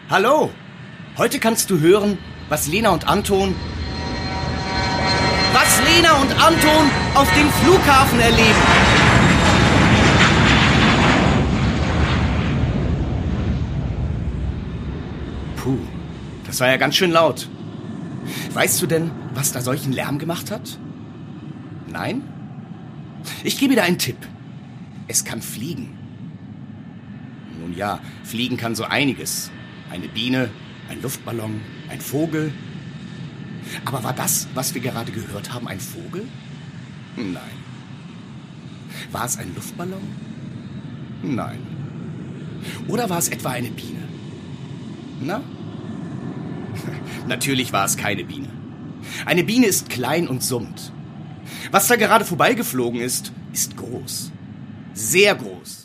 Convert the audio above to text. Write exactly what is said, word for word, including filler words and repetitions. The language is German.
Hallo! Heute kannst du hören, was Lena und Anton... Was Lena und Anton auf dem Flughafen erleben. Puh, das war ja ganz schön laut. Weißt du denn, was da solchen Lärm gemacht hat? Nein? Ich gebe dir einen Tipp. Es kann fliegen. Nun ja, fliegen kann so einiges. Eine Biene, ein Luftballon, ein Vogel. Aber war das, was wir gerade gehört haben, ein Vogel? Nein. War es ein Luftballon? Nein. Oder war es etwa eine Biene? Na? Natürlich war es keine Biene. Eine Biene ist klein und summt. Was da gerade vorbeigeflogen ist, ist groß. Sehr groß.